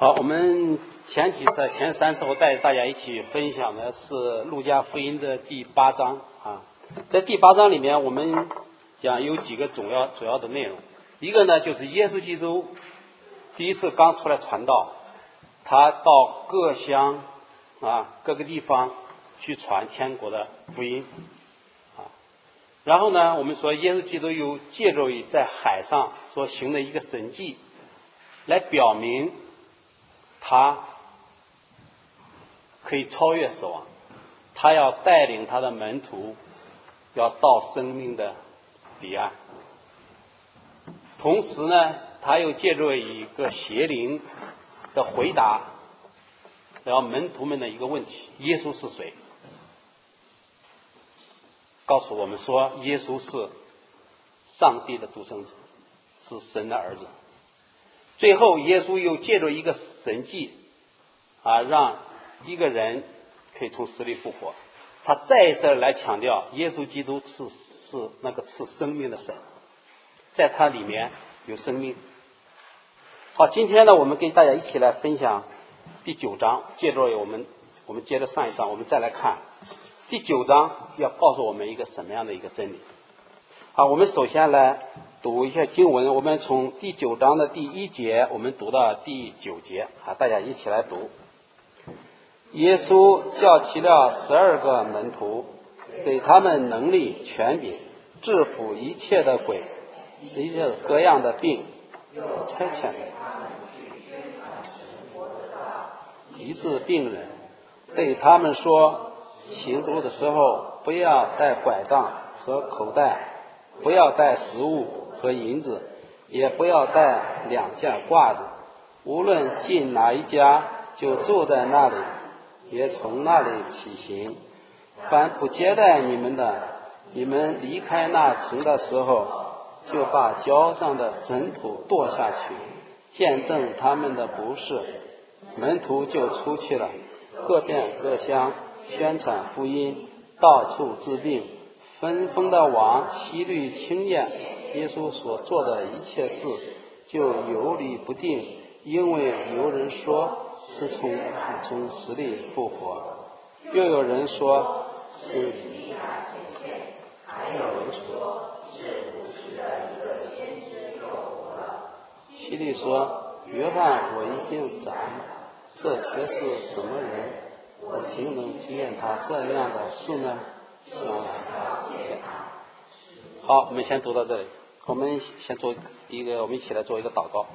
好，我们前3次我带大家一起分享的是路加福音的第8章啊。在第8章里面，我们讲有几个主要的内容。一个呢，就是耶稣基督第一次刚出来传道，他到各乡各个地方去传天国的福音啊。然后呢，我们说耶稣基督又借着于在海上所行的一个神迹，来表明他可以超越死亡，他要带领他的门徒要到生命的彼岸。同时呢，他又借助一个邪灵的回答，然后门徒们的一个问题：耶稣是谁？告诉我们说，耶稣是上帝的独生子，是神的儿子。最后耶稣又借着一个神迹让一个人可以从死里复活。他再一次来强调耶稣基督是那个赐生命的神，在他里面有生命。好，今天呢，我们跟大家一起来分享第9章，借着我们接着上一章，我们再来看第9章要告诉我们一个什么样的一个真理。好，我们首先来读一下经文，我们从第9章的第1节我们读到第9节大家一起来读。耶稣叫齐了12个门徒，给他们能力权柄，治服一切的鬼，一切各样的病，差遣医治病人，对他们说，行路的时候不要带拐杖和口袋，不要带食物和银子，也不要带2件褂子，无论进哪一家，就住在那里，也从那里起行。凡不接待你们的，你们离开那城的时候，就把脚上的尘土跺下去，见证他们的不是。门徒就出去了，各遍各乡，宣传福音，到处治病，纷纷的往希律听见耶稣所做的一切事，就游离不定，因为有人说是从死里复活，又有人说是以利亚显现，还有人说是古时的一个先知又活了。希律说，约翰我已经斩了，这却是什么人？我竟能听见他这样的事呢？好，我们先读到这里。我们先做我们一起来做一个祷告。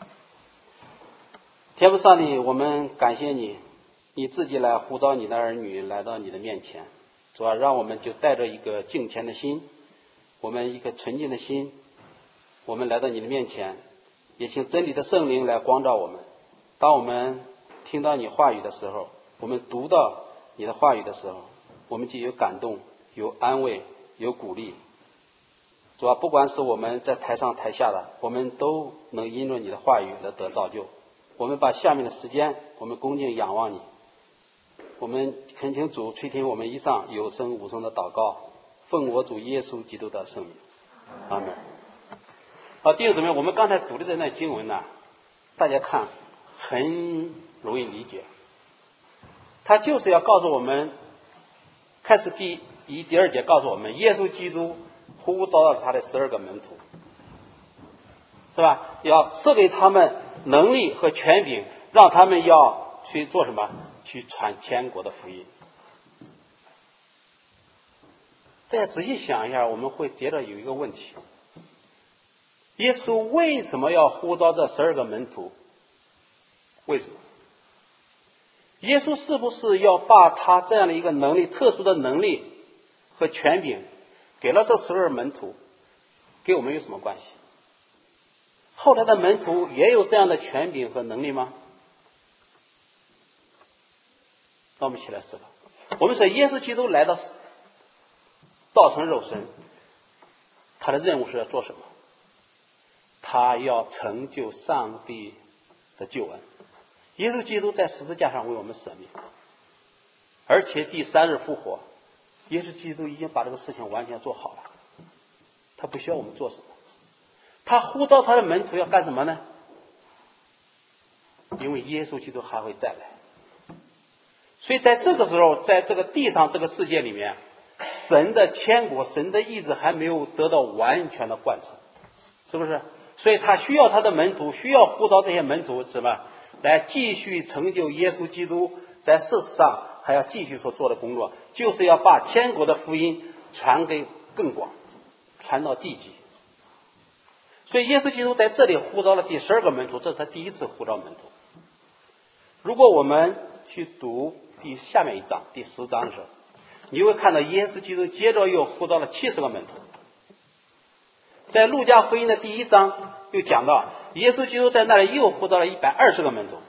天父上帝，我们感谢你，你自己来呼召你的儿女来到你的面前。主要让我们就带着一个敬虔的心，我们一个纯净的心，我们来到你的面前，也请真理的圣灵来光照我们。当我们听到你话语的时候，我们读到你的话语的时候，我们就有感动，有安慰，有鼓励。主要不管是我们在台上台下的，我们都能因着你的话语而得造就。我们把下面的时间，我们恭敬仰望你，我们恳请主垂听我们以上有声无声的祷告，奉我主耶稣基督的圣名，阿门。好，弟兄姊妹，我们刚才读的这段经文呢，大家看很容易理解，他就是要告诉我们，开始第1、第2节告诉我们，耶稣基督呼召了他的12个门徒，是吧？要赐给他们能力和权柄，让他们要去做什么？去传天国的福音。大家仔细想一下，我们会接着有一个问题：耶稣为什么要呼召这12个门徒？为什么？耶稣是不是要把他这样的一个能力，特殊的能力和权柄给了这12门徒，给我们有什么关系？后来的门徒也有这样的权柄和能力吗？让我们一起来思考。我们说耶稣基督来到道成肉身，他的任务是要做什么？他要成就上帝的救恩。耶稣基督在十字架上为我们舍命，而且第3日复活。耶稣基督已经把这个事情完全做好了，他不需要我们做什么。他呼召他的门徒要干什么呢？ 因为耶稣基督还会再来。所以在这个时候，在这个地上这个世界里面，神的天国、神的意志还没有得到完全的贯彻，是不是？所以他需要他的门徒，需要呼召这些门徒什么，来继续成就耶稣基督在事实上还要继续所做的工作，就是要把天国的福音传给更广，传到地极。所以耶稣基督在这里呼召了第12个门徒，这是他第一次呼召门徒。如果我们去读下面一章第10章的时候，你会看到耶稣基督接着又呼召了70个门徒。在路加福音的第1章又讲到，耶稣基督在那里又呼召了120个门徒。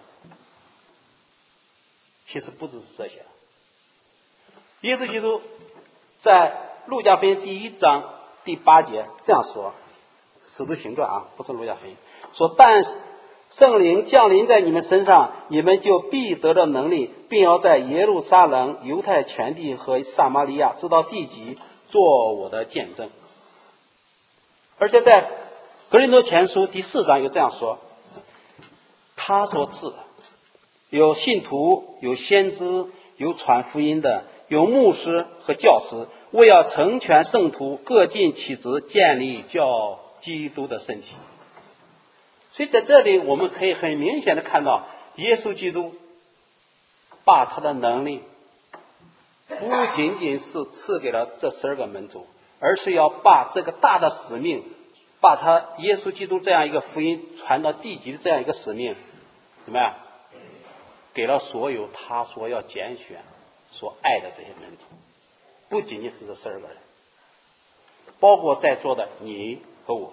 其实不只是这些，耶稣基督在路加福音第1章第8节这样说，使徒行传不是路加福音，说但圣灵降临在你们身上，你们就必得着能力，并要在耶路撒冷、犹太全地和撒玛利亚直到地极做我的见证。而且在哥林多前书第4章又这样说，他所赐的有信徒，有先知，有传福音的，有牧师和教师，为要成全圣徒，各尽其职，建立叫基督的身体。所以在这里我们可以很明显的看到，耶稣基督把他的能力不仅仅是赐给了这12个门徒，而是要把这个大的使命，把他耶稣基督这样一个福音传到地极的这样一个使命怎么样，给了所有他所要拣选所爱的这些门徒。不仅仅是这12个人，包括在座的你和我。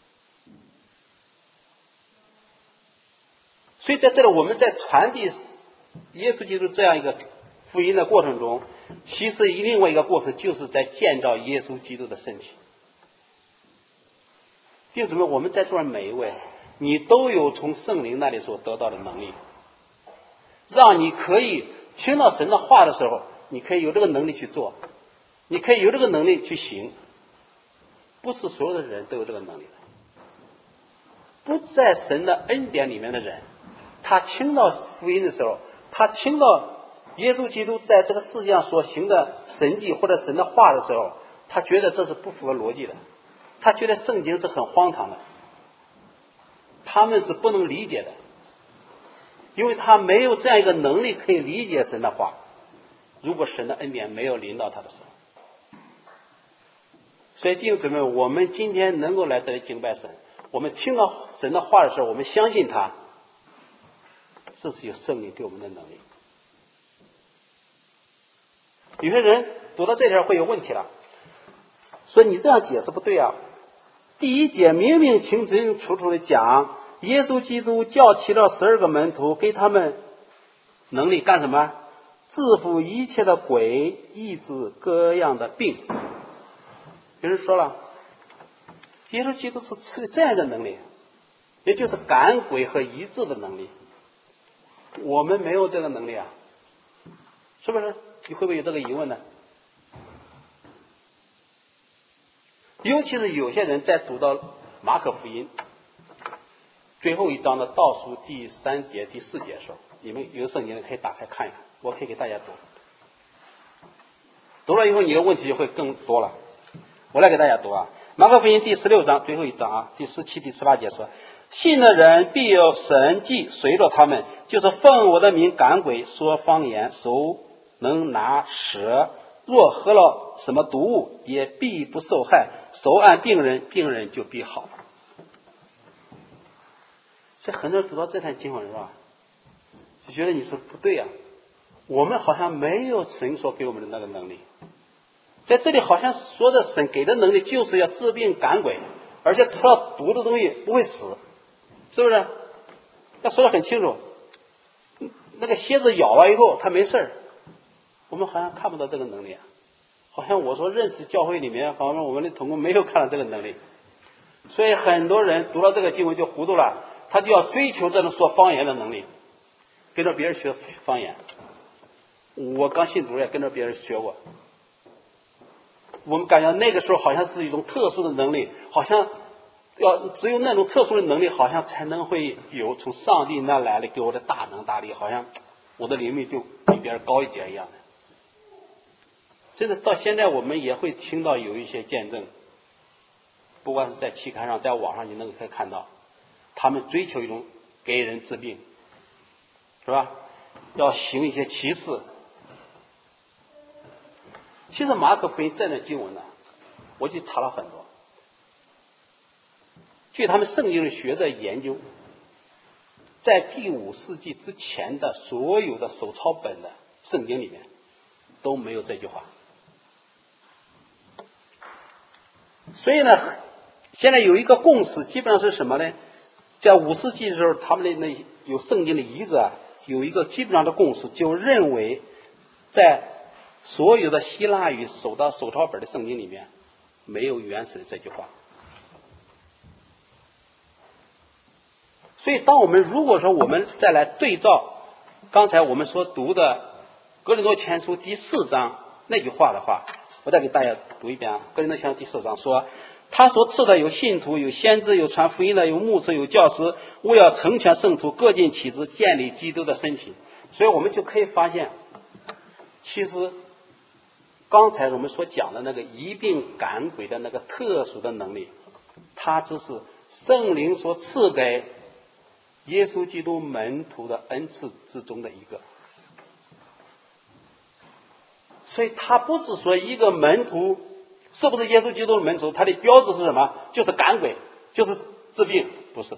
所以在这里我们在传递耶稣基督这样一个福音的过程中，其实另外一个过程就是在建造耶稣基督的身体。弟兄姊妹，我们在座的每一位，你都有从圣灵那里所得到的能力，让你可以听到神的话的时候，你可以有这个能力去做，你可以有这个能力去行。不是所有的人都有这个能力的。不在神的恩典里面的人，他听到福音的时候，他听到耶稣基督在这个世界上所行的神迹或者神的话的时候，他觉得这是不符合逻辑的，他觉得圣经是很荒唐的，他们是不能理解的，因为他没有这样一个能力可以理解神的话。如果神的恩典没有临到他的时候，所以弟兄姊妹，我们今天能够来这里敬拜神，我们听到神的话的时候，我们相信他，这是有圣灵给我们的能力。有些人读到这里会有问题了，说你这样解释不对啊。第一节明明清清楚楚的讲，耶稣基督叫齐了12个门徒，给他们能力干什么？治服一切的鬼，医治各样的病。有人说了，耶稣基督是赐了这样一个能力，也就是赶鬼和医治的能力。我们没有这个能力啊，是不是？你会不会有这个疑问呢？尤其是有些人在读到马可福音最后一章的倒数第3节、第4节的时候，你们有圣经可以打开看一看，我可以给大家读。读了以后你的问题就会更多了。我来给大家读啊，马可福音第16章最后一章啊，第17、第18节说，信的人必有神迹随着他们，就是奉我的名赶鬼，说方言，手能拿蛇，若喝了什么毒物，也必不受害，手按病人，病人就必好。这很多人读到这段经文是吧，就觉得你说不对啊，我们好像没有神所给我们的那个能力。在这里好像说的神给的能力就是要治病赶鬼，而且吃了毒的东西不会死，是不是？他说得很清楚，那个蝎子咬了以后他没事儿，我们好像看不到这个能力啊。好像我说认识教会里面，好像我们的同工没有看到这个能力，所以很多人读到这个经文就糊涂了，他就要追求这种说方言的能力，跟着别人学方言。我刚信主也跟着别人学过，我们感觉那个时候好像是一种特殊的能力，好像只有那种特殊的能力，好像才能会有从上帝那来的给我的大能大力，好像我的灵命就比别人高一截一样的。真的到现在我们也会听到有一些见证，不管是在期刊上在网上，你能可以看到他们追求一种给人治病，是吧？要行一些奇事。其实马可福音这段经文呢，我去查了很多，据他们圣经的学者研究，在第5世纪之前的所有的手抄本的圣经里面都没有这句话。所以呢，现在有一个共识，基本上是什么呢？在5世纪的时候，他们的那有圣经的遗址有一个基本上的共识，就认为在所有的希腊语手抄本的圣经里面没有原始的这句话。所以当我们如果说我们再来对照刚才我们所读的哥林多前书第4章那句话的话，我再给大家读一遍啊。哥林多前书第4章说，他所赐的有信徒，有先知，有传福音的，有牧师，有教师，为要成全圣徒，各尽其职，建立基督的身体。所以我们就可以发现，其实刚才我们所讲的那个医病赶鬼的那个特殊的能力，它只是圣灵所赐给耶稣基督门徒的恩赐之中的一个。所以他不是说一个门徒是不是耶稣基督的门徒，他的标志是什么？就是赶鬼，就是治病，不是的。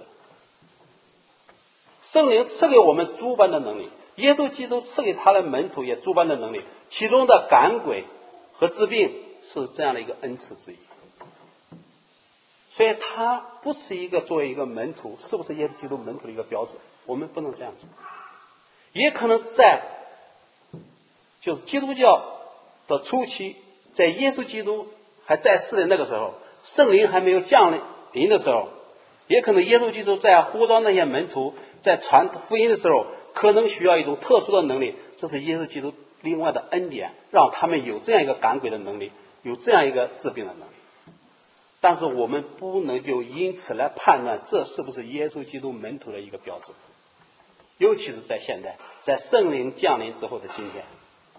圣灵赐给我们诸般的能力，耶稣基督赐给他的门徒也诸般的能力，其中的赶鬼和治病是这样的一个恩赐之一。所以他不是一个作为一个门徒，是不是耶稣基督门徒的一个标志，我们不能这样子。也可能在就是基督教的初期，在耶稣基督还在世的那个时候，圣灵还没有降临的时候，也可能耶稣基督在呼召那些门徒在传福音的时候，可能需要一种特殊的能力，这是耶稣基督另外的恩典，让他们有这样一个赶鬼的能力，有这样一个治病的能力。但是我们不能就因此来判断这是不是耶稣基督门徒的一个标志，尤其是在现代，在圣灵降临之后的今天。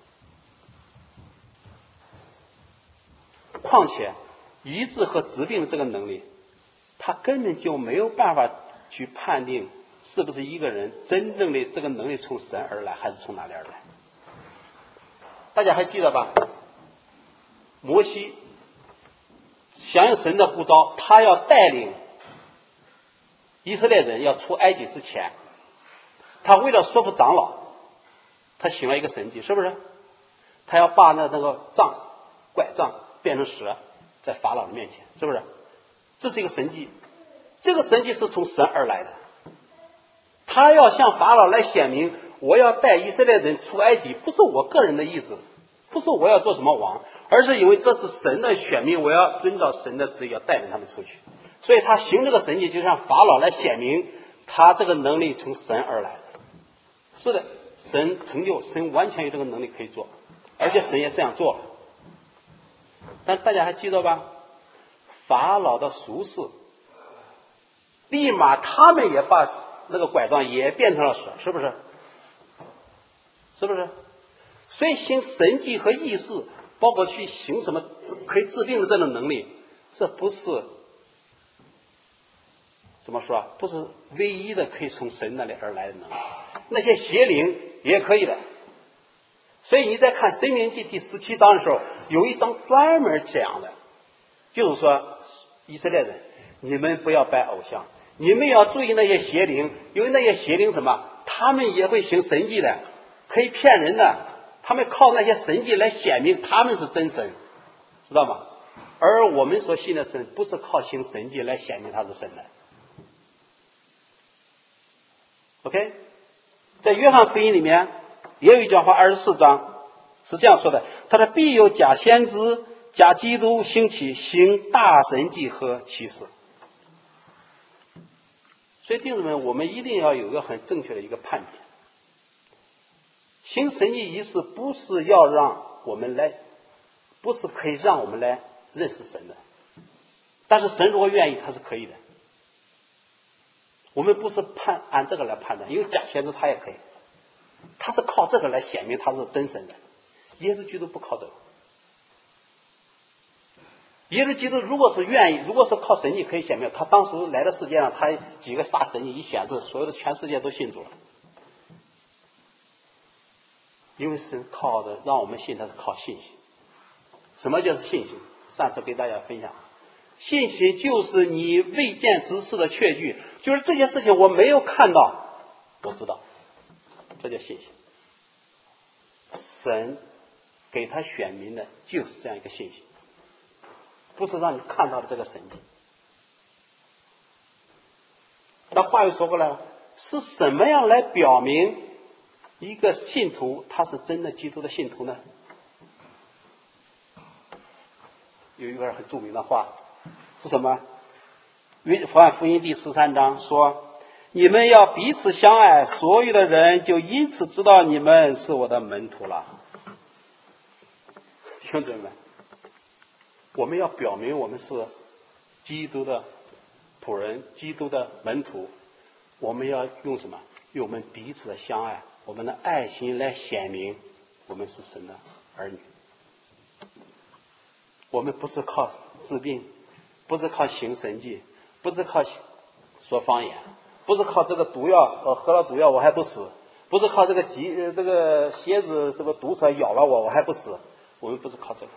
况且医治和治病的这个能力，他根本就没有办法去判定是不是一个人真正的这个能力从神而来，还是从哪里而来。大家还记得吧？摩西响应神的呼召，他要带领以色列人要出埃及之前，他为了说服长老，他行了一个神迹，是不是？他要把那个拐杖变成蛇，在法老的面前，是不是？这是一个神迹，这个神迹是从神而来的。他要向法老来显明，我要带以色列人出埃及，不是我个人的意志，不是我要做什么王，而是因为这是神的选民，我要遵照神的旨意，要带领他们出去。所以他行这个神迹，就向法老来显明他这个能力从神而来的。是的，神成就，神完全有这个能力可以做，而且神也这样做了。但大家还记得吧？法老的术士立马他们也把那个拐杖也变成了蛇，是不是？是不是？所以行神迹和异事，包括去行什么可以治病的这种能力，这不是怎么说啊？不是唯一的可以从神那里而来的能力，那些邪灵也可以的。所以你在看《申命记》第17章的时候，有一章专门讲的，就是说以色列人，你们不要拜偶像，你们要注意那些邪灵，因为那些邪灵什么，他们也会行神迹的，可以骗人的，他们靠那些神迹来显明他们是真神，知道吗？而我们所信的神不是靠行神迹来显明他是神的。OK， 在约翰福音里面也有一句话，24章是这样说的，他说必有假先知假基督兴起，行大神迹和奇事。所以弟兄们，我们一定要有一个很正确的一个判别，行神迹仪式不是要让我们来，不是可以让我们来认识神的，但是神如果愿意，他是可以的。 我们不是按这个来判断，因为假先知他也可以，他是靠这个来显明他是真神的。耶稣基督不靠这个。耶稣基督如果是愿意，如果是靠神迹可以显明，他当时来的世界上，他几个大神迹一显示，所有的全世界都信主了。因为神靠的，让我们信他是靠信心。什么叫是信心？上次给大家分享，信心就是你未见之事的确据，就是这件事情我没有看到，我知道，这叫信心。神给他选民的就是这样一个信心，不是让你看到的这个神迹。那话又说过来了，是什么样来表明一个信徒他是真的基督的信徒呢？有一个很著名的话是什么？约翰福音第13章说，你们要彼此相爱，所有的人就因此知道你们是我的门徒了。弟兄姊妹们，我们要表明我们是基督的仆人，基督的门徒，我们要用什么？用我们彼此的相爱，我们的爱心来显明我们是神的儿女。我们不是靠治病，不是靠行神迹，不是靠说方言，不是靠这个毒药，喝了毒药我还不死，不是靠这个蝎子什么毒蛇咬了我还不死，我们不是靠这个。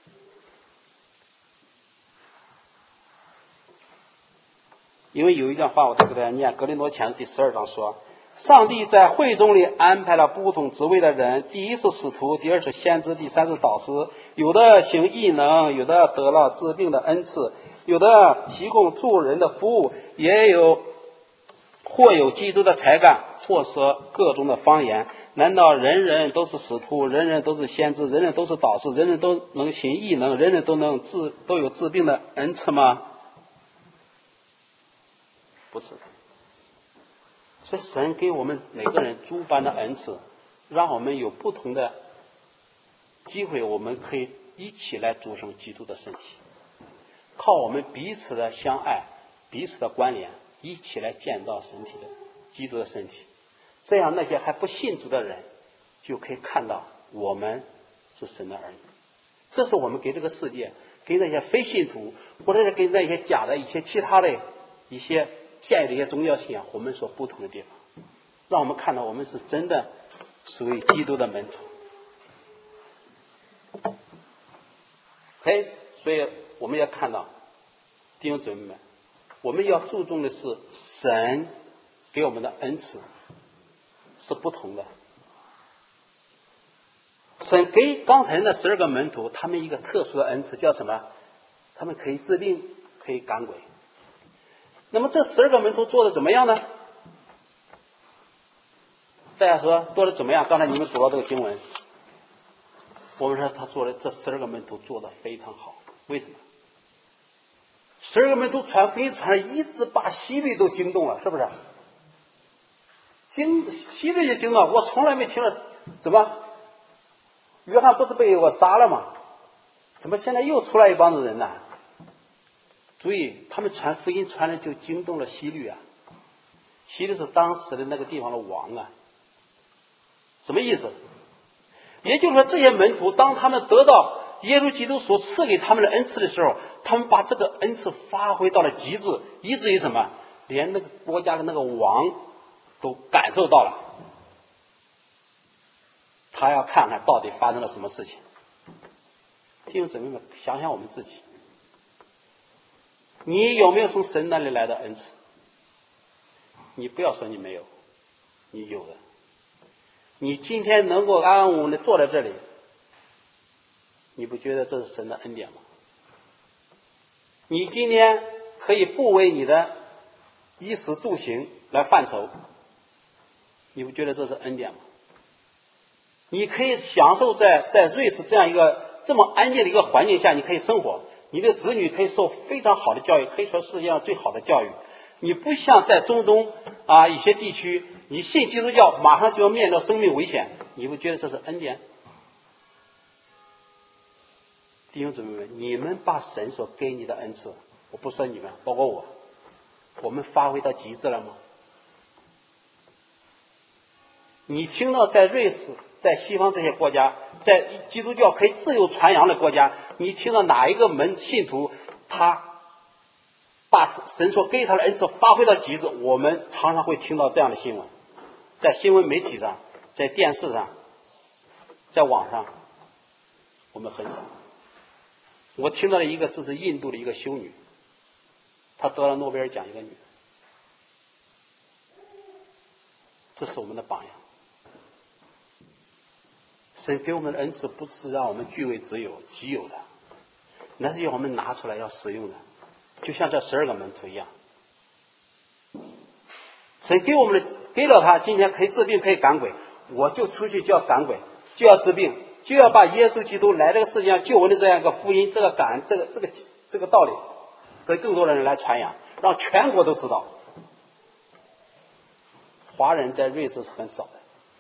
因为有一段话我再给大家念，哥林多前书第12章说，上帝在会众里安排了不同职位的人，第一是使徒，第二是先知，第三是导师，有的行异能，有的得了治病的恩赐，有的提供助人的服务，也有或有基督的才干，或说各种的方言。难道人人都是使徒，人人都是先知，人人都是导师，人人都能行异能，人人都有治病的恩赐吗？不是。所以神给我们每个人诸般的恩赐，让我们有不同的机会，我们可以一起来组成基督的身体，靠我们彼此的相爱，彼此的关联，一起来建造身体的基督的身体。这样那些还不信主的人就可以看到我们是神的儿女。这是我们给这个世界，给那些非信徒，或者是给那些假的一些其他的一些现有的一些宗教信仰，我们所不同的地方，让我们看到我们是真的属于基督的门徒。所以我们要看到弟兄姊妹们，我们要注重的是神给我们的恩赐是不同的。神给刚才那12个门徒他们一个特殊的恩赐叫什么？他们可以治病，可以赶鬼。那么这12个门徒做的怎么样呢？大家说做的怎么样？刚才你们读到这个经文，我们说他做的这12个门徒做的非常好。为什么？12个门徒传福音传了，一直把希律都惊动了，是不是？希律就惊动了，我从来没听了，怎么约翰不是被我杀了吗？怎么现在又出来一帮子人呢？注意，他们传福音传的就惊动了希律啊。希律是当时的那个地方的王啊。什么意思？也就是说，这些门徒当他们得到耶稣基督所赐给他们的恩赐的时候，他们把这个恩赐发挥到了极致，以至于什么？连那个国家的那个王都感受到了，他要看看到底发生了什么事情。弟兄姊妹们，想想我们自己，你有没有从神那里来的恩赐？你不要说你没有，你有的。你今天能够安安稳稳的坐在这里，你不觉得这是神的恩典吗？你今天可以不为你的衣食住行来犯愁，你不觉得这是恩典吗？你可以享受在瑞士这样一个这么安静的一个环境下，你可以生活，你的子女可以受非常好的教育，可以说世界上最好的教育。你不像在中东一些地区，你信基督教马上就要面临生命危险，你不觉得这是恩典？弟兄姊妹们，你们把神所给你的恩赐，我不说你们，包括我们发挥到极致了吗？ 你听到在瑞士、在西方这些国家，在基督教可以自由传扬的国家，你听到哪一个信徒他把神所给他的恩赐发挥到极致？我们常常会听到这样的新闻，在新闻媒体上，在电视上，在网上，我们很少。我听到了一个，这是印度的一个修女，她得了诺贝尔奖，一个女的，这是我们的榜样。神给我们的恩赐不是让我们据为己有的，那是要我们拿出来要使用的，就像这12个门徒一样。神给我们的，给了他，今天可以治病，可以赶鬼，我就出去就要赶鬼，就要治病，就要把耶稣基督来这个世界上救恩的这样一个福音，这个感恩，这个道理，给更多的人来传扬，让全国都知道。华人在瑞士是很少的。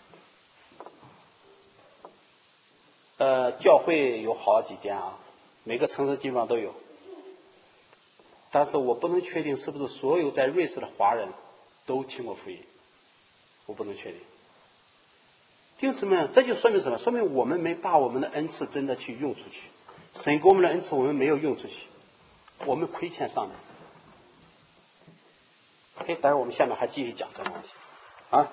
教会有好几间啊，每个城市基本上都有，但是我不能确定是不是所有在瑞士的华人都听过福音，我不能确定。弟兄姊妹，这就说明什么？说明我们没把我们的恩赐真的去用出去，神给我们的恩赐我们没有用出去，我们亏欠上帝。OK， 待会儿我们下面还继续讲这个问题啊。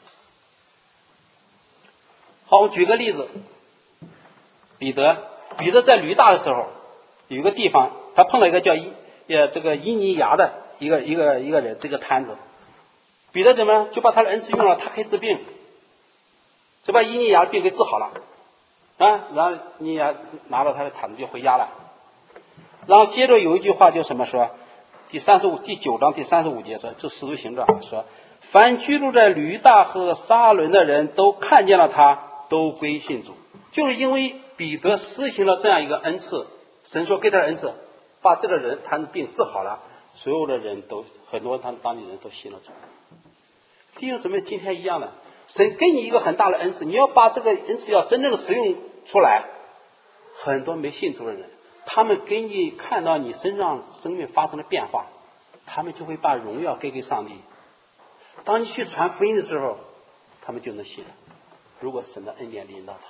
好，我举个例子。彼得在吕大的时候，有一个地方，他碰到一个叫这个伊尼亚的一个人，这个摊子。彼得怎么就把他的恩赐用了，他可以治病，就把伊尼亚的病给治好了啊。然后伊尼亚拿到他的毯子就回家了。然后接着有一句话就什么说，第9章第35节说，就使徒行传说，凡居住在吕大和撒伦的人都看见了他，都归信主。就是因为彼得施行了这样一个恩赐，神说给他的恩赐，把这个人他的病治好了，所有的人都很多他当地人都信了主。弟兄姊妹，今天一样的，神给你一个很大的恩赐，你要把这个恩赐要真正的使用出来。很多没信主的人，他们给你看到你身上生命发生了变化，他们就会把荣耀给上帝。当你去传福音的时候，他们就能信了。如果神的恩典临到他，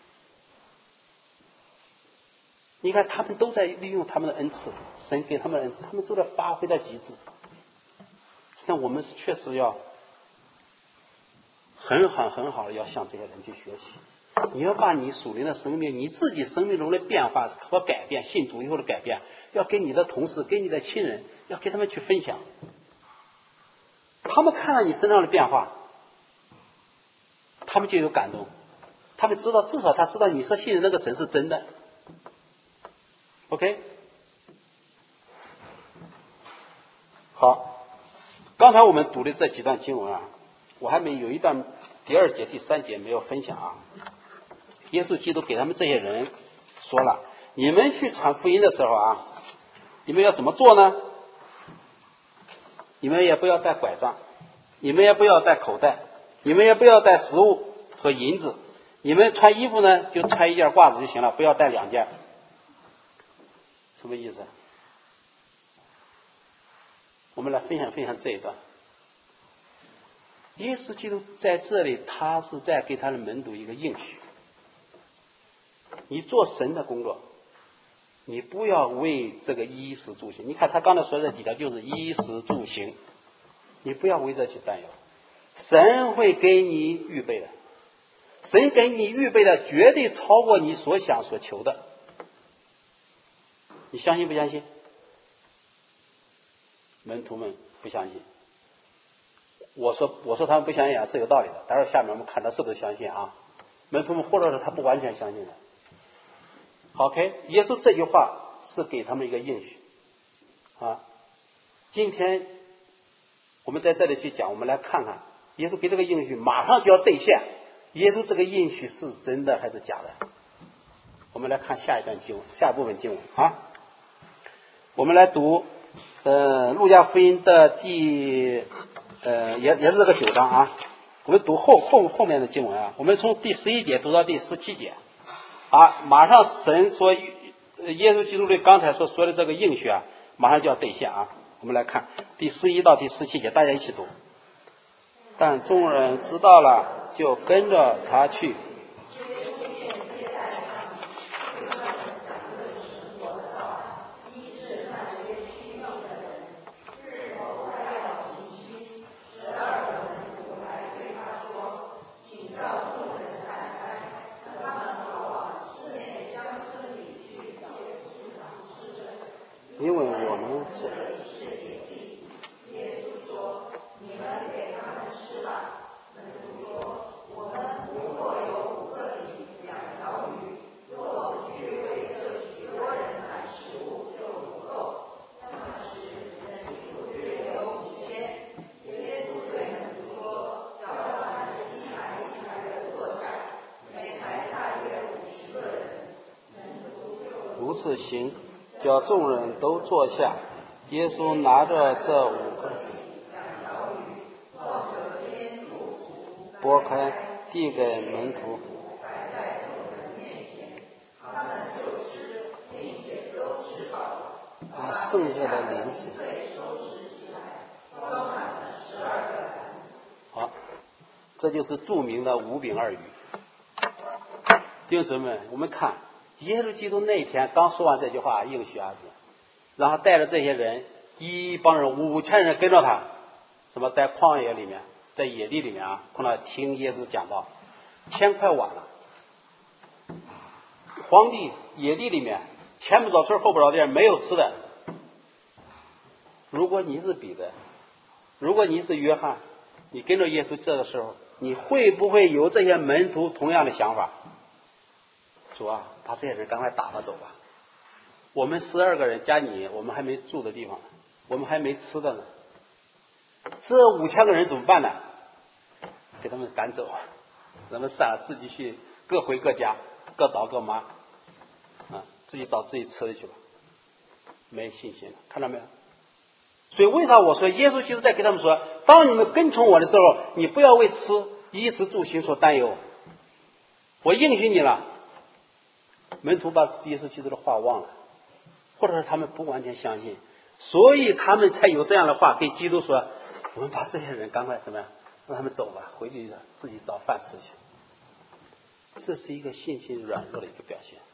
你看他们都在利用他们的恩赐，神给他们的恩赐，他们都在发挥到极致。但我们确实要很好的要向这些人去学习。你要把你属灵的生命，你自己生命中的变化和改变，信主以后的改变，要给你的同事，给你的亲人，要给他们去分享。他们看到你身上的变化，他们就有感动，他们知道，至少他知道你说信的那个神是真的。OK， 好，刚才我们读的这几段经文啊，我还有一段第2节、第3节没有分享啊。耶稣基督给他们这些人说了，你们去传福音的时候啊，你们要怎么做呢？你们也不要带拐杖，你们也不要带口袋，你们也不要带食物和银子，你们穿衣服呢就穿一件褂子就行了，不要带2件。什么意思？我们来分享这一段。耶稣基督在这里，他是在给他的门徒一个应许。你做神的工作，你不要为这个衣食住行。你看他刚才说的几条就是衣食住行，你不要为这去担忧。神会给你预备的，神给你预备的绝对超过你所想所求的。你相信不相信？门徒们不相信。我说他们不相信啊，是有道理的。待会儿下面我们看他是不是相信啊？门徒们或者是他不完全相信的。OK， 耶稣这句话是给他们一个应许啊。今天我们在这里去讲，我们来看看耶稣给这个应许马上就要兑现。耶稣这个应许是真的还是假的？我们来看下部分经文啊。我们来读路加福音的也是这个9章啊。我们读后面的经文啊，我们从第11节读到第17节啊。马上神说耶稣基督的刚才所说的这个应许啊，马上就要兑现啊。我们来看第11到第17节，大家一起读。但众人知道了就跟着他去。因为我们是如此行，叫众人都坐下。耶稣拿着这5个，拨开，递给门徒。把剩下的零食。好，这就是著名的5饼2鱼。弟兄姊妹们，我们看耶稣基督那天刚说完这句话，应许儿子，然后带着这些人，一帮人5000人跟着他，什么在旷野里面，在野地里面啊，碰到听耶稣讲道，天快晚了，荒地野地里面前不着村后不着店，没有吃的。如果你是彼得，如果你是约翰，你跟着耶稣这个时候，你会不会有这些门徒同样的想法？主啊，把这些人赶快打发走吧。我们12个人加你，我们还没住的地方，我们还没吃的呢。这5000个人怎么办呢？给他们赶走，咱们散了，自己去各回各家，各找各妈，自己找自己吃的去吧。没信心了，看到没有？所以为啥我说耶稣基督在给他们说，当你们跟从我的时候，你不要为吃衣食住行所担忧，我应许你了。门徒把耶稣基督的话忘了，或者是他们不完全相信，所以他们才有这样的话给基督说，我们把这些人赶快怎么样，让他们走吧，回去自己找饭吃去。这是一个信心软弱的一个表现。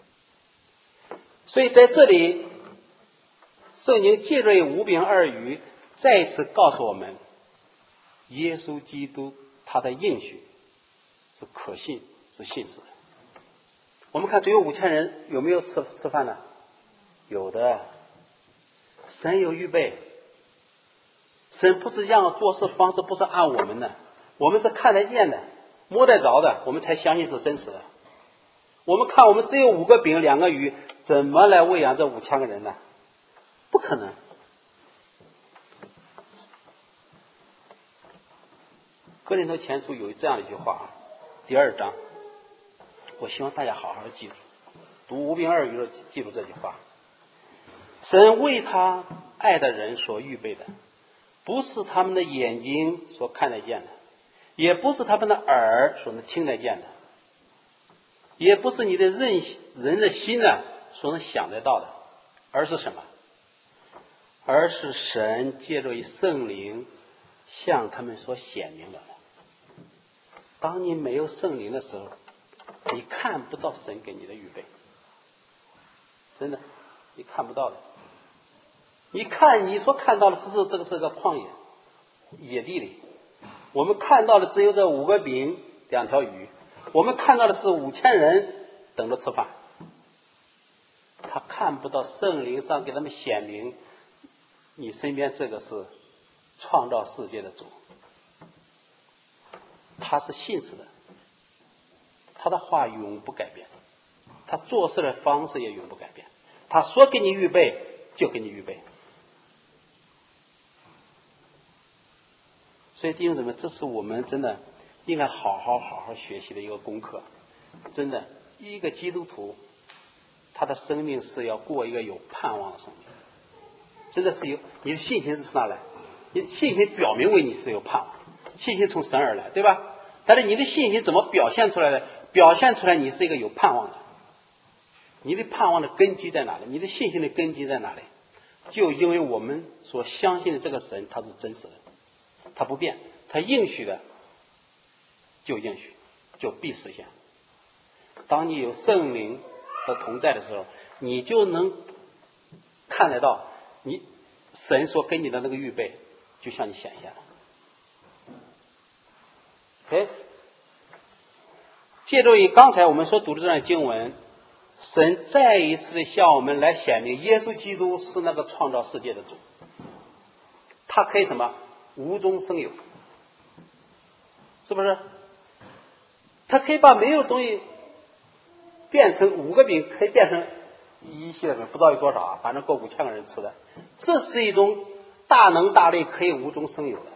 所以在这里圣经借着5饼2鱼再一次告诉我们，耶稣基督他的应许是可信，是信实的。我们看只有5000人有没有吃饭呢？有的，神有预备。神不是这样做事方式，不是按我们的，我们是看得见的，摸得着的，我们才相信是真实的。我们看我们只有5个饼2个鱼，怎么来喂养这5000个人呢？不可能。哥林多前书有这样一句话，第2章，我希望大家好好记住，读5饼2鱼的时候记住这句话。神为他爱的人所预备的，不是他们的眼睛所看得见的，也不是他们的耳所能听得见的，也不是你的人的心呢所能想得到的，而是什么？而是神借着圣灵向他们所显明的。当你没有圣灵的时候，你看不到神给你的预备，真的，你看不到的。你看你所看到的只是这个是个旷野野地里，我们看到的只有这5个饼2条鱼，我们看到的是5000人等着吃饭。他看不到圣灵上给他们显明，你身边这个是创造世界的主，他是信实的，他的话永不改变，他做事的方式也永不改变，他说给你预备就给你预备。所以弟兄姊妹，这是我们真的应该好好学习的一个功课。真的，一个基督徒他的生命是要过一个有盼望的生命，真的是有，你的信心是从哪来？你的信心表明为你是有盼望，信心从神而来，对吧？但是你的信心怎么表现出来的？表现出来你是一个有盼望的。你的盼望的根基在哪里？你的信心的根基在哪里？就因为我们所相信的这个神他是真实的，他不变，他应许的就应许，就必实现。当你有圣灵的同在的时候，你就能看得到你神所给你的那个预备就向你显现了。借助于刚才我们所读的这段经文，神再一次的向我们来显明耶稣基督是那个创造世界的主，他可以什么无中生有，是不是？他可以把没有东西变成5个饼，可以变成1系列饼，不知道有多少啊，反正够5000个人吃的。这是一种大能大力，可以无中生有的。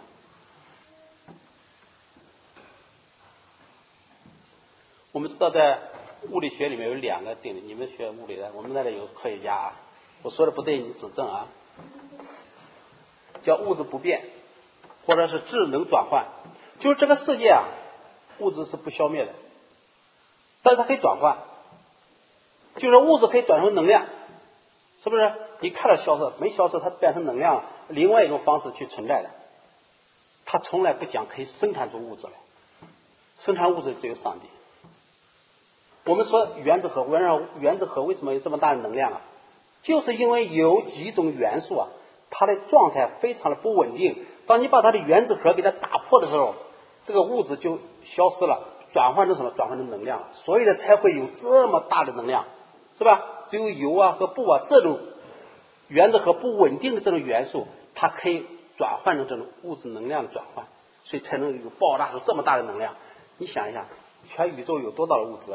我们知道在物理学里面有2个定理，你们学物理的，我们那里有科学家啊，我说的不对你指正啊，叫物质不变，或者是质能转换。就是这个世界啊，物质是不消灭的，但是它可以转换，就是物质可以转成能量，是不是？你看到消失没消失，它变成能量了，另外一种方式去存在的。它从来不讲可以生产出物质来，生产物质只有上帝。我们说原子核，原子核为什么有这么大的能量啊？就是因为有几种元素啊，它的状态非常的不稳定。当你把它的原子核给它打破的时候，这个物质就消失了，转换成什么？转换成能量了。所以呢，才会有这么大的能量，是吧？只有油啊和钚啊这种原子核不稳定的这种元素，它可以转换成这种物质能量的转换，所以才能有爆炸出这么大的能量。你想一想，全宇宙有多大的物质啊？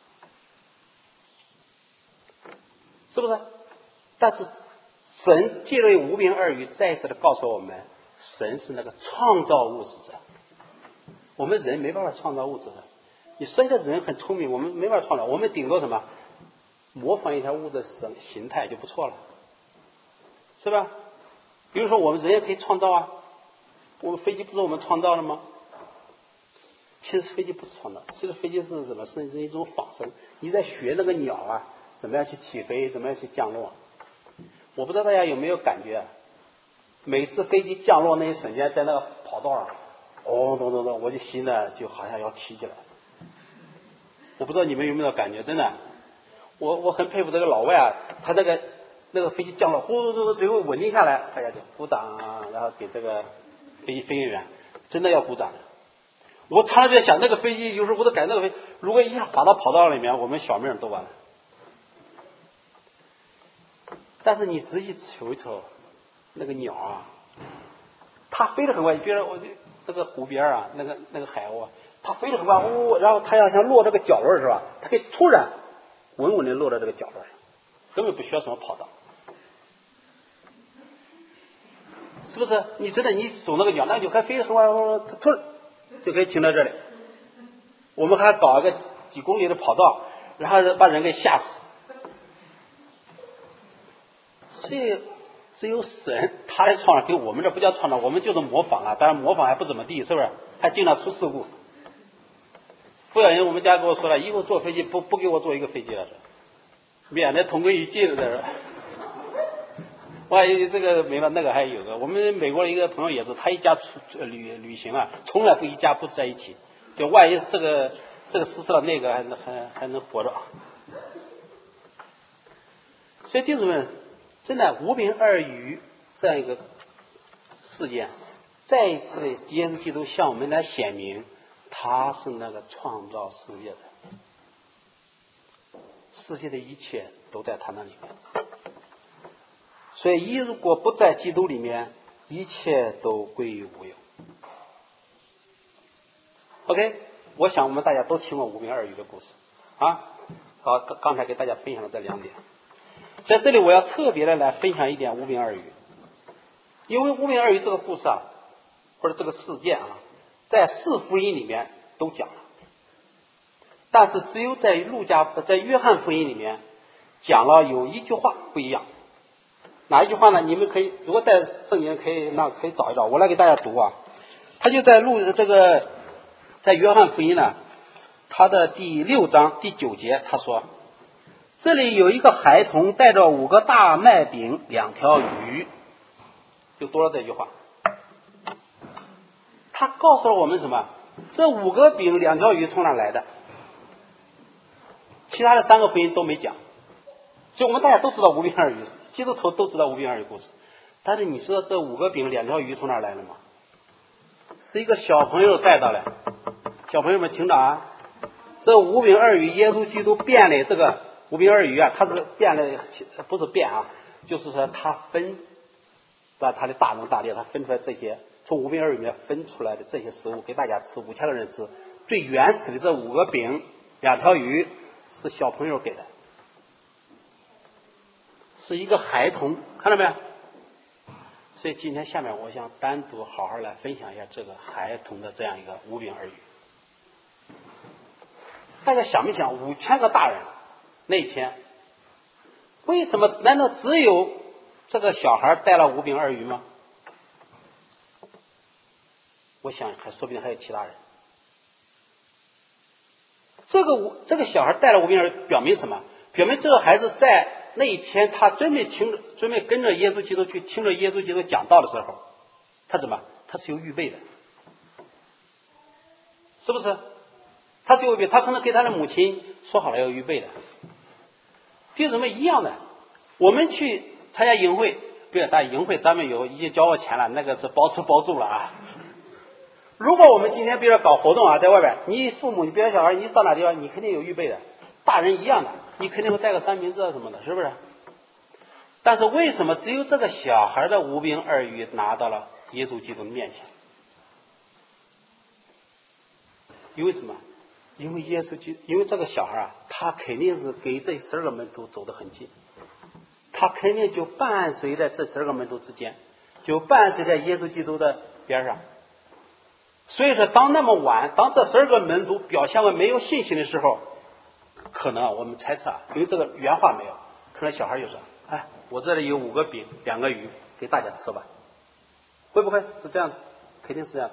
是不是？但是神借着无名二语再次的告诉我们，神是那个创造物质者，我们人没办法创造物质的。你说的人很聪明，我们没办法创造，我们顶多什么模仿一下物质形态就不错了，是吧？比如说我们人也可以创造啊，我们飞机不是我们创造的吗？其实飞机不是创造，其实飞机是什么？是一种仿生。你在学那个鸟啊，怎么样去起飞，怎么样去降落。我不知道大家有没有感觉，每次飞机降落那一瞬间，在那个跑道上，咚，我的心呢就好像要提起来。我不知道你们有没有感觉，真的，我很佩服这个老外啊，他那个飞机降落，呼嘟，最后稳定下来，大家就鼓掌啊，然后给这个飞行员，真的要鼓掌的。我常常在想，那个飞机有时候我都感觉那个飞，如果一下滑到跑道里面，我们小命都完了。但是你仔细瞅一瞅，那个鸟啊，它飞得很快。比如说我那个湖边啊，那个海鸥啊，它飞得很快，然后它要想落这个角落是吧？它可以突然稳稳地落在这个角落上，根本不需要什么跑道，是不是？你真的你走那个鸟，那个鸟还飞得很快，它突然就可以停在这里。我们还搞一个几公里的跑道，然后把人给吓死。所以只有神他来创造，跟我们这不叫创造，我们就是模仿啊，当然模仿还不怎么地，是不是？还经常出事故。傅小英我们家跟我说了，以后坐飞机不给我坐一个飞机了，免得同归于尽了，是吧？万一这个没了，那个还有个，我们美国一个朋友也是，他一家旅行啊，从来不一家不在一起，就万一这个失事了，那个还能活着。所以弟兄们，真的无名二语这样一个事件，再一次的耶稣基督向我们来显明，他是那个创造世界的，世界的一切都在他那里面。所以如果不在基督里面，一切都归于无有。OK， 我想我们大家都听过无名二语的故事啊。好，刚才给大家分享了这2点。在这里我要特别的来分享一点无名二语，因为无名二语这个故事啊，或者这个事件啊，在4福音里面都讲了，但是只有在约翰福音里面讲了有一句话不一样。哪一句话呢？你们可以如果带圣经可以找一找，我来给大家读啊。他就在在约翰福音呢，他的第6章第9节，他说，这里有一个孩童带着5个大麦饼2条鱼，就多了这句话。他告诉了我们什么？ 这5个饼2条鱼从哪来的？其他的3个福音都没讲。所以我们大家都知道5饼2鱼，基督徒都知道5饼2鱼故事。但是你知道这5个饼2条鱼从哪来的吗？是一个小朋友带到的。小朋友们听着啊，这5饼2鱼，耶稣基督变的这个5饼2鱼啊，他是变的，不是变啊，就是说他分，把他的大能大力，他分出来这些，从5饼2鱼里面分出来的这些食物给大家吃，5000个人吃。最原始的这5个饼2条鱼是小朋友给的，是一个孩童，看到没有？所以今天下面我想单独好好来分享一下这个孩童的这样一个5饼2鱼。大家想没想，5000个大人那天，为什么难道只有这个小孩带了5饼2鱼吗？我想说不定还有其他人。这个小孩带了5饼2鱼，表明什么？表明这个孩子在那一天他准备跟着耶稣基督去听着耶稣基督讲道的时候，他是有预备的，是不是？他是有预备，他可能给他的母亲说好了要预备的。弟兄们一样的，我们去参加营会，不是大营会，咱们已经交过钱了，那个是包吃包住了啊。如果我们今天比如说搞活动啊，在外边，你父母你别的小孩，你到哪地方你肯定有预备的，大人一样的，你肯定会带个三明治啊什么的，是不是？但是为什么只有这个小孩的5饼2鱼拿到了耶稣基督的面前？因为什么？因为这个小孩啊，他肯定是给这12个门徒走得很近，他肯定就伴随在这12个门徒之间，就伴随在耶稣基督的边上。所以说当那么晚，当这12个门徒表现为没有信心的时候，可能我们猜测啊，因为这个原话没有，可能小孩就说，哎，我这里有5个饼2个鱼，给大家吃吧。会不会是这样子？肯定是这样子。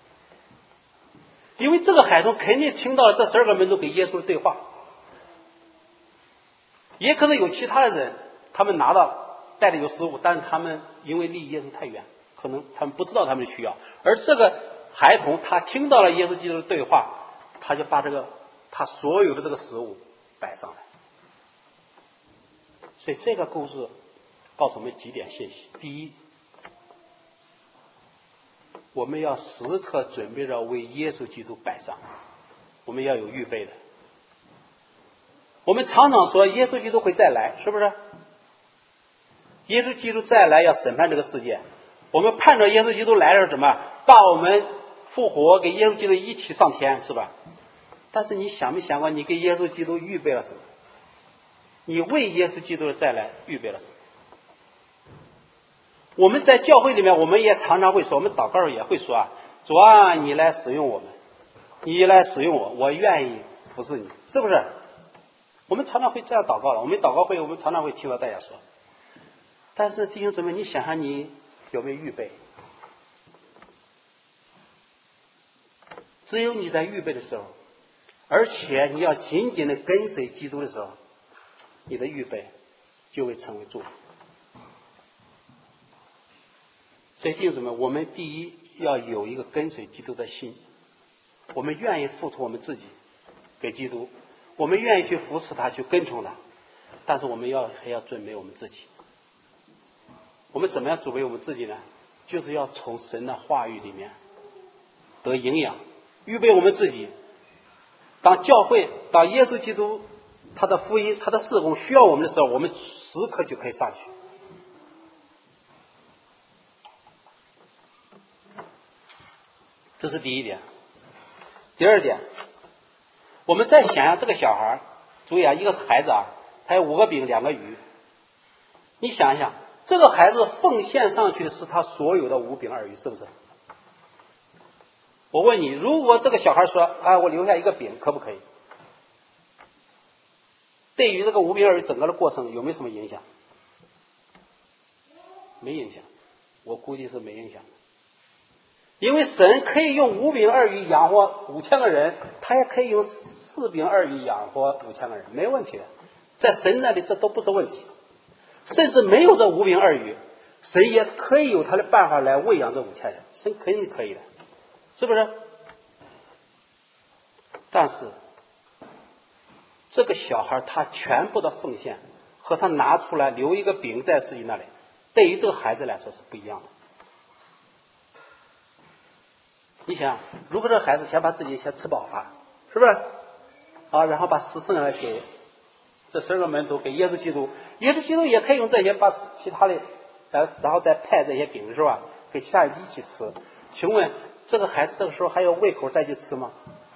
因为这个孩童肯定听到了这12个门徒给耶稣的对话，也可能有其他的人，他们带的有食物，但是他们因为离耶稣太远，可能他们不知道他们的需要。而这个孩童他听到了耶稣基督的对话，他就把他所有的这个食物摆上来。所以这个故事告诉我们几点信息：第一，我们要时刻准备着为耶稣基督摆上，我们要有预备的。我们常常说耶稣基督会再来，是不是？耶稣基督再来要审判这个世界，我们盼着耶稣基督来了什么？把我们复活，给耶稣基督一起上天，是吧？但是你想没想过，你给耶稣基督预备了什么？你为耶稣基督的再来预备了什么？我们在教会里面，我们也常常会说，我们祷告也会说啊，主啊，你来使用我们，你来使用我，我愿意服侍你，是不是？我们常常会这样祷告的。我们祷告会，我们常常会听到大家说。但是弟兄姊妹，你想想你有没有预备？只有你在预备的时候，而且你要紧紧的跟随基督的时候，你的预备就会成为祝福。所以弟兄姊妹，我们第一要有一个跟随基督的心，我们愿意付出我们自己给基督，我们愿意去扶持他，去跟从他，但是我们还要准备我们自己。我们怎么样准备我们自己呢？就是要从神的话语里面得营养，预备我们自己。当教会，当耶稣基督他的福音，他的事工需要我们的时候，我们时刻就可以上去。这是第一点。第二点，我们再想想这个小孩，注意啊，一个孩子啊，他有5个饼2个鱼，你想一想，这个孩子奉献上去的是他所有的5饼2鱼，是不是？我问你，如果这个小孩说，哎，我留下1个饼，可不可以？对于这个5饼2鱼整个的过程有没有什么影响？没影响，我估计是没影响的。因为神可以用5饼2鱼养活5000个人，他也可以用4饼2鱼养活5000个人，没问题的。在神那里这都不是问题，甚至没有这5饼2鱼，神也可以有他的办法来喂养这5000人，神肯定可以的，是不是？ 但是这个小孩他全部的奉献和他拿出来留一个饼在自己那里，对于这个孩子来说是不一样的。你想，如果这个孩子先把自己先吃饱了，是不是啊？然后把剩下的给这12个门徒，给耶稣基督，耶稣基督也可以用这些把其他的然后再派这些饼，是吧？给其他人一起吃。请问这个孩子这个时候还有胃口再去吃吗？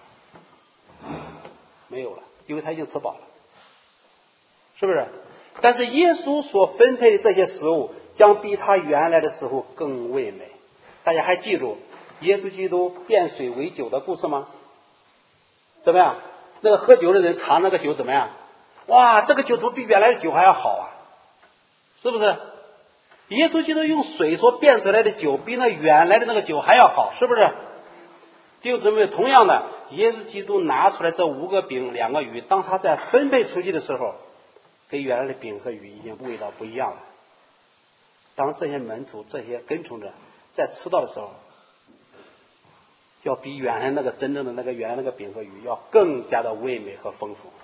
没有了，因为他已经吃饱了，是不是？但是耶稣所分配的这些食物将比他原来的食物更味美。大家还记住耶稣基督变水为酒的故事吗？怎么样？那个喝酒的人尝那个酒怎么样？哇，这个酒怎么比原来的酒还要好啊？是不是？耶稣基督用水所变出来的酒比那原来的那个酒还要好，是不是？弟兄姊妹，同样的，耶稣基督拿出来这5个饼2个鱼，当他在分配出去的时候，跟原来的饼和鱼已经味道不一样了。当这些门徒这些跟从者在吃到的时候，要比原来那个真正的原来那个饼和鱼要更加的味美和丰富。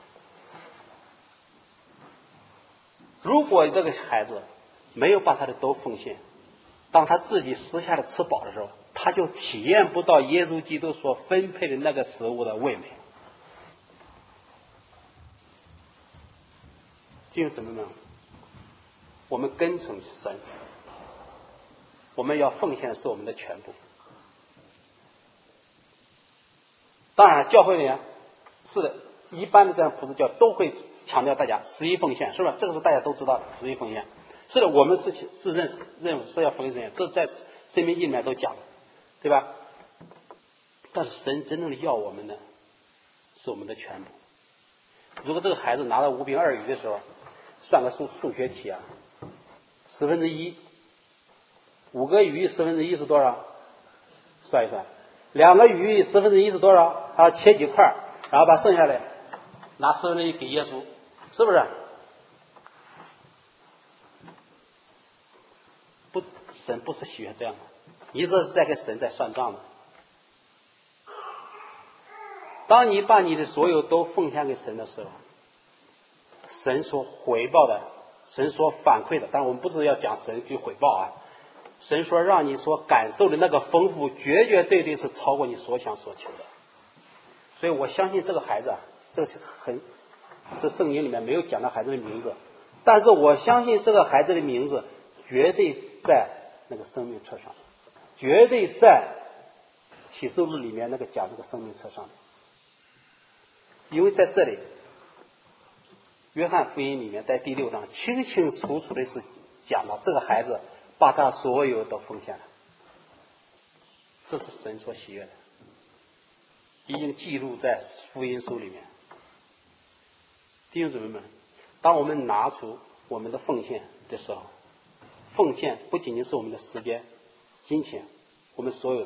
如果这个孩子没有把他的都奉献，当他自己私下的吃饱的时候，他就体验不到耶稣基督所分配的那个食物的味美。弟兄姊妹们，我们跟从神，我们要奉献的是我们的全部。当然教会里是的，一般的这样普世教都会强调大家十一奉献，是吧？这个是大家都知道的，十一奉献。是的，我们是认为是要奉献，这在申命记里面都讲了，对吧？但是神真正的要我们的是我们的全部。如果这个孩子拿到5饼2鱼的时候，算个数学题啊，1/10，5个鱼1/10是多少？算一算，2个鱼1/10是多少？还要切几块，然后把剩下的拿1/10给耶稣，是不是？不，神不是喜悦这样的，你这是在给神在算账的。当你把你的所有都奉献给神的时候，神所回报的，神所反馈的，当然我们不是要讲神去回报啊，神说让你所感受的那个丰富，绝绝对对是超过你所想所求的。所以我相信这个孩子啊，这圣经里面没有讲到孩子的名字，但是我相信这个孩子的名字绝对在那个生命册上，绝对在启示录里面那个讲这个生命册上。因为在这里约翰福音里面在第6章清清楚楚的是讲到这个孩子把他所有都奉献了，这是神所喜悦的，已经记录在福音书里面。弟兄姊妹们，当我们拿出我们的奉献的时候，奉献不仅仅是我们的时间、金钱，我们所有的，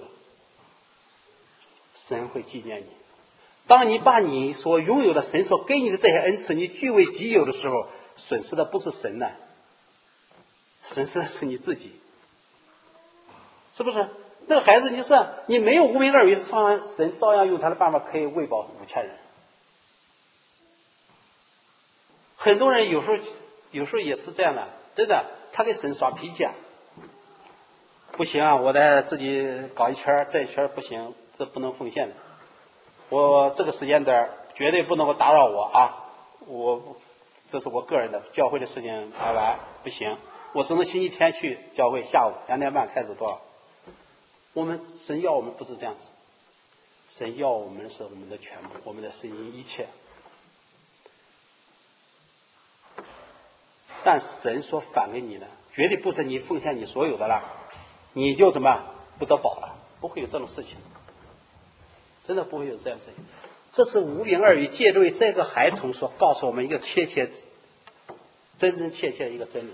神会纪念你。当你把你所拥有的神所给你的这些恩赐你据为己有的时候，损失的不是神呢，损失的是你自己，是不是？那个孩子你算你没有5饼2鱼，神照样用他的办法可以喂饱5000人。很多人有时候也是这样的，真的，他给神耍脾气啊，不行啊，我得自己搞一圈，这一圈不行，这不能奉献的，我这个时间点绝对不能够打扰我啊，这是我个人的教会的事情排完不行，我只能星期天去教会，下午2点半开始多少。神要我们不是这样子，神要我们是我们的全部，我们的身心一切。但神所反给你的绝对不是你奉献你所有的了，你就怎么不得饱了，不会有这种事情，真的不会有这样的事情。这是5饼2鱼借助这个孩童所告诉我们一个真真切切的一个真理。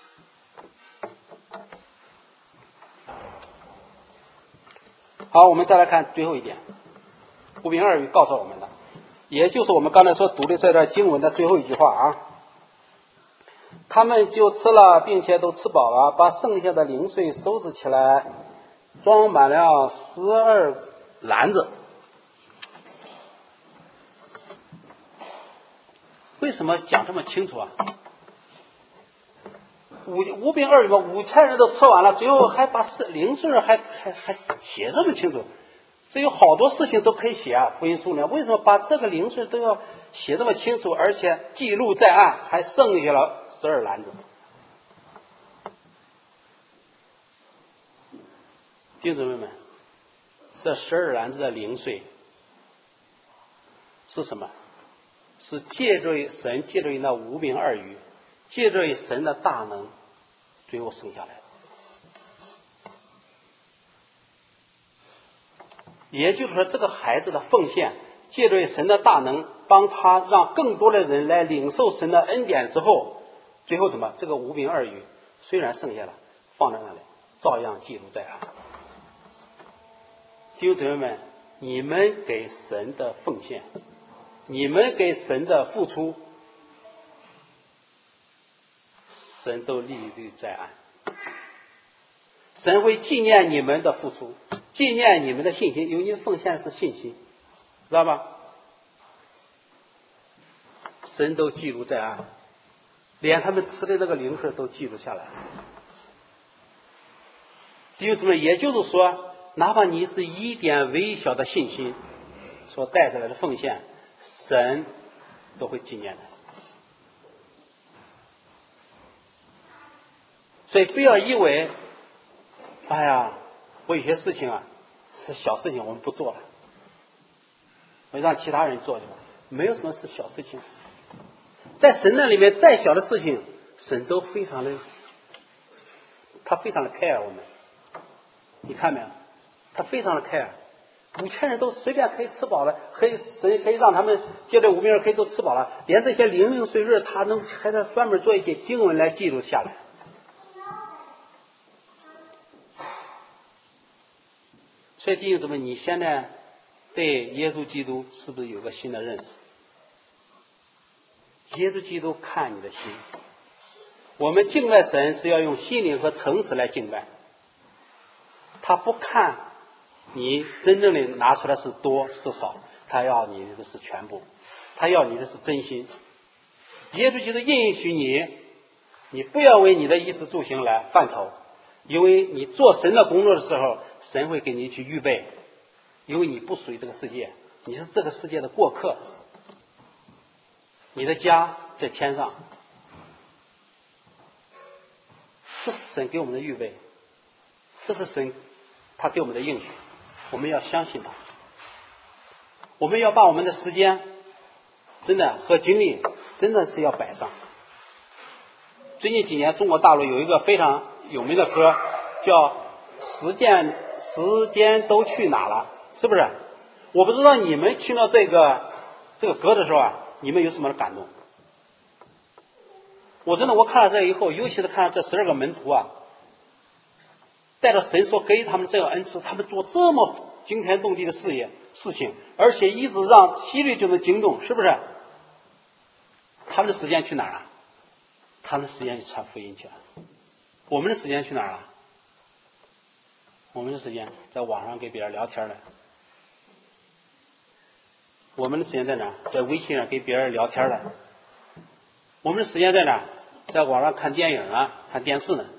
好，我们再来看最后一点，5饼2鱼告诉我们的，也就是我们刚才所读的这段经文的最后一句话啊。他们就吃了，并且都吃饱了，把剩下的零碎收拾起来，装满了12篮子。 为什么讲这么清楚啊？五饼二鱼嘛，5000人都吃完了，最后还把零碎还写这么清楚。这有好多事情都可以写啊，福音书里面为什么把这个零碎都要写这么清楚，而且记录在案，还剩下了12篮子？弟兄姊妹们，这12篮子的零碎是什么？是借着于神，借着于那5饼2鱼，借着于神的大能，最后剩下来的。也就是说，这个孩子的奉献，借着神的大能，帮他让更多的人来领受神的恩典之后，最后怎么？这个5饼2鱼虽然剩下了，放在那里，照样记录在案。弟兄姊妹们，你们给神的奉献，你们给神的付出，神都历历在案。神会纪念你们的付出，纪念你们的信心，因为奉献是信心，知道吧？神都记录在案，连他们吃的那个零食都记录下来。弟兄姊妹，也就是说，哪怕你是一点微小的信心所带出来的奉献，神都会纪念的。所以不要以为哎呀，我有些事情啊是小事情，我们不做了，我让其他人做去吧。没有什么是小事情，在神那里面，再小的事情，神都非常的，他非常的 care 我们。你看没有？他非常的 care。5000人都随便可以吃饱了，神可以让他们接着5饼2鱼可以都吃饱了，连这些零零碎碎，他还得专门做一些经文来记录下来。所以弟兄姊妹，你现在对耶稣基督是不是有个新的认识？耶稣基督看你的心。我们敬拜神是要用心灵和诚实来敬拜，他不看你真正的拿出来是多是少，他要你的是全部，他要你的是真心。耶稣基督允许你不要为你的衣食住行来犯愁，因为你做神的工作的时候，神会给你去预备，因为你不属于这个世界，你是这个世界的过客，你的家在天上，这是神给我们的预备，这是神他给我们的应许，我们要相信他，我们要把我们的时间真的和精力真的是要摆上。最近几年中国大陆有一个非常有名的歌叫时间都去哪了，是不是？我不知道你们听到这个歌的时候啊，你们有什么感动？我看了这以后，尤其是看了这12个门徒啊，带着神所给他们这个恩赐，他们做这么惊天动地的事情，而且一直让希律就能惊动，是不是？他们的时间去哪儿了？他们的时间去传福音去了。我们的时间去哪儿了？我们的时间在网上跟别人聊天了。我们的时间在哪儿？在微信上跟别人聊天了。我们的时间在哪儿？在网上看电影啊，看电视呢。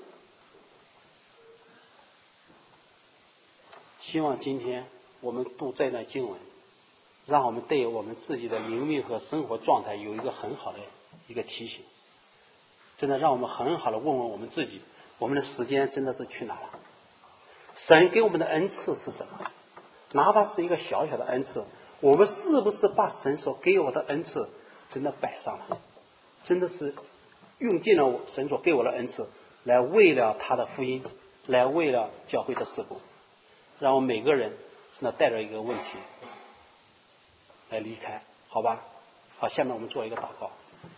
希望今天我们读这段经文，让我们对我们自己的灵命和生活状态有一个很好的一个提醒。真的让我们很好的问问我们自己，我们的时间真的是去哪了？神给我们的恩赐是什么？哪怕是一个小小的恩赐，我们是不是把神所给我的恩赐真的摆上了？真的是用尽了神所给我的恩赐，来为了他的福音，来为了教会的事工。让我们每个人真的带着一个问题来离开，好吧？好，下面我们做一个祷告。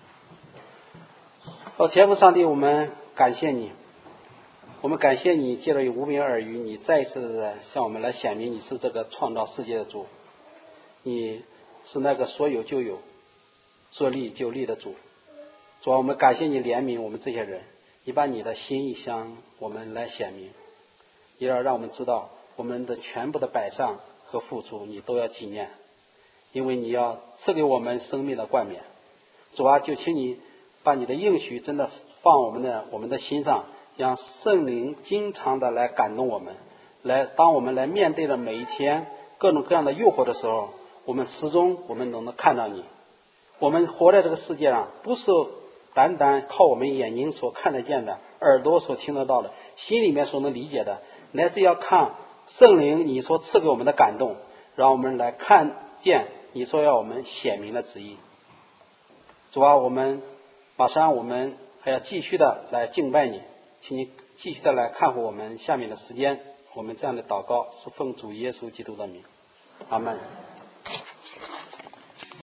天父上帝，我们感谢你，我们感谢你借着5饼2鱼，你再一次的向我们来显明你是这个创造世界的主，你是那个说有就有，说立就立的主。主啊，我们感谢你怜悯我们这些人，你把你的心意向我们来显明，也要让我们知道我们的全部的摆上和付出你都要纪念，因为你要赐给我们生命的冠冕。 主啊，就请你把你的应许真的放我们的心上，让圣灵经常的来感动我们，当我们来面对着每一天各种各样的诱惑的时候，我们始终能看到你。我们活在这个世界上，不是单单靠我们眼睛所看得见的，耳朵所听得到的，心里面所能理解的，乃是要看圣灵你所赐给我们的感动，让我们来看见你所要我们显明的旨意。主啊，马上我们还要继续的来敬拜你，请你继续的来看护我们下面的时间。我们这样的祷告是奉主耶稣基督的名，阿们。